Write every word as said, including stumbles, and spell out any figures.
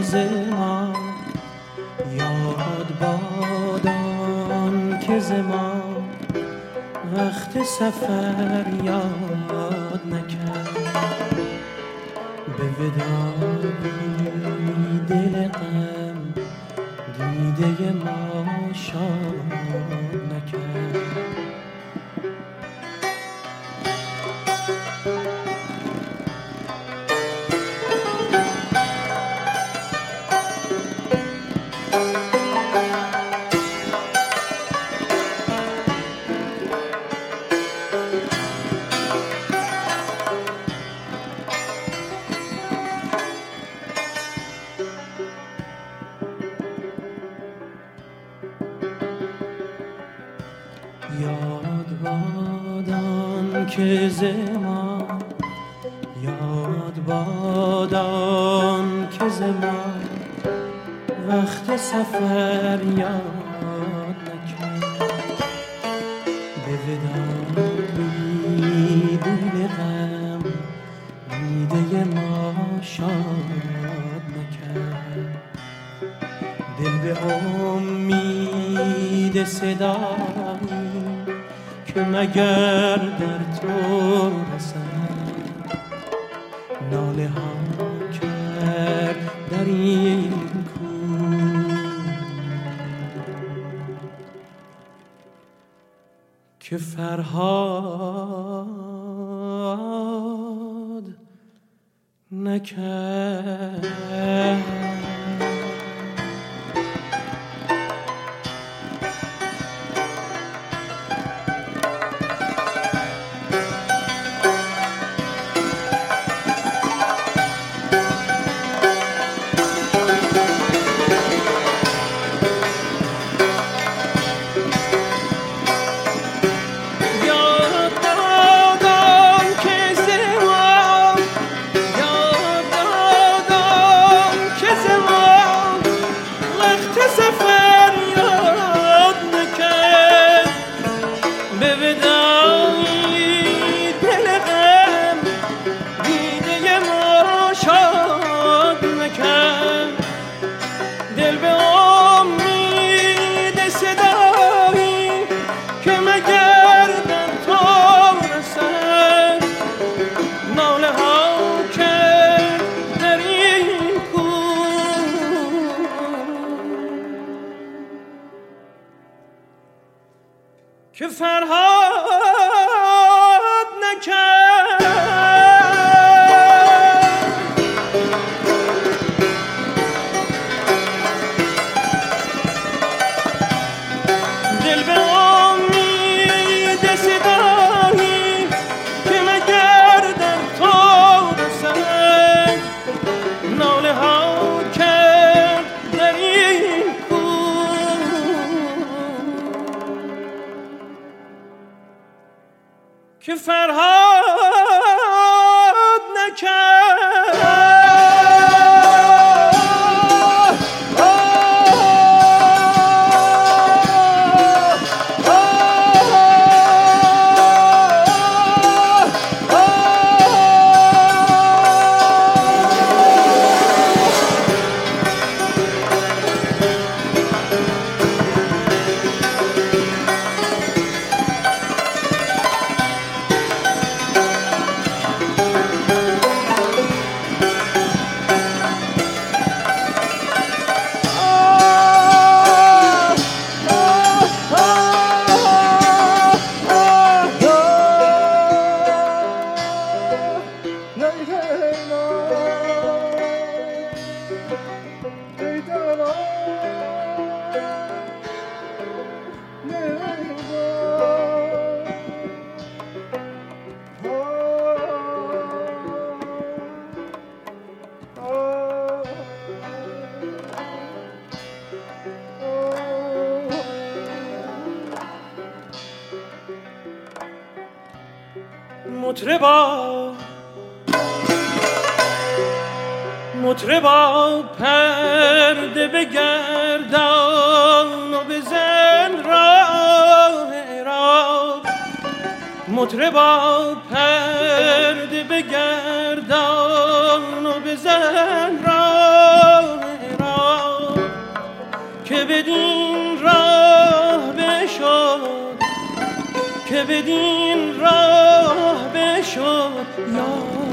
ز ما، یاد بادان که ز ما وقت سفر یاد نکرد. به وداعی دل غم دیده ما شاد نکرد. یاد بادان که ز ما، یاد بادان که ز ما وقت سفر یاد نکرد. به وداعی دل غم دیده ما شاد نکرد. دل به امید صدایی که مگر در تو رسد، ناله ها کرد در این کوه که فرهاد نکرد. که فرهاد نکرد. دل به امید صدایی که مگر در تو رسد، ناله ها کرد در این که فرهاد نکرد. مطربا مطربا پرده بگردان و بزن راه عراق. مطربا پرده بگردان و بزن راه بدین راه بشد که بدین راه بشد یا